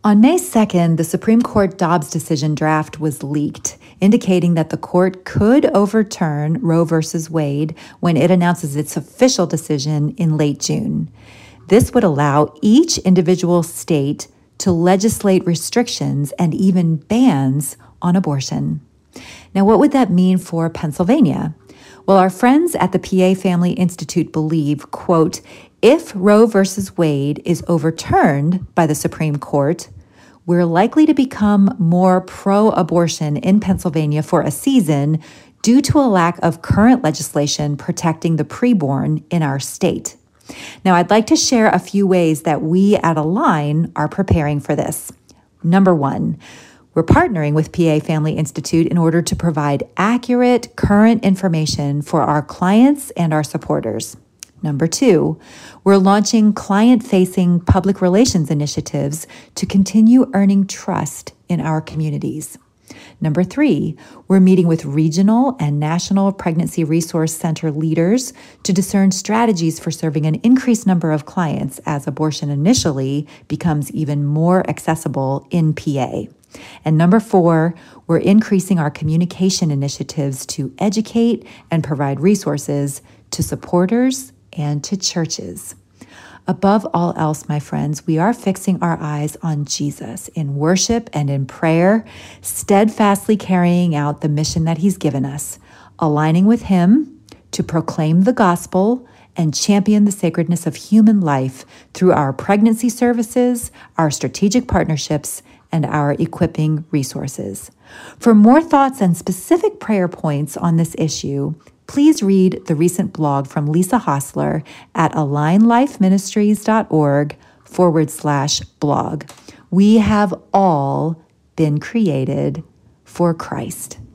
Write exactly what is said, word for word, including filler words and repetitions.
On May second, the Supreme Court Dobbs decision draft was leaked, indicating that the court could overturn Roe v. Wade when it announces its official decision in late June. This would allow each individual state to legislate restrictions and even bans on abortion. Now, what would that mean for Pennsylvania? Well, our friends at the P A Family Institute believe, quote, if Roe v. Wade is overturned by the Supreme Court, we're likely to become more pro-abortion in Pennsylvania for a season due to a lack of current legislation protecting the preborn in our state. Now, I'd like to share a few ways that we at Align are preparing for this. Number one, we're partnering with P A Family Institute in order to provide accurate, current information for our clients and our supporters. Number two, we're launching client-facing public relations initiatives to continue earning trust in our communities. Number three, we're meeting with regional and national pregnancy resource center leaders to discern strategies for serving an increased number of clients as abortion initially becomes even more accessible in P A. And number four, we're increasing our communication initiatives to educate and provide resources to supporters and to churches. Above all else, my friends, we are fixing our eyes on Jesus in worship and in prayer, steadfastly carrying out the mission that he's given us, aligning with him to proclaim the gospel and champion the sacredness of human life through our pregnancy services, our strategic partnerships, and our equipping resources. For more thoughts and specific prayer points on this issue, please read the recent blog from Lisa Hostler at alignlifeministries.org forward slash blog. We have all been created for Christ.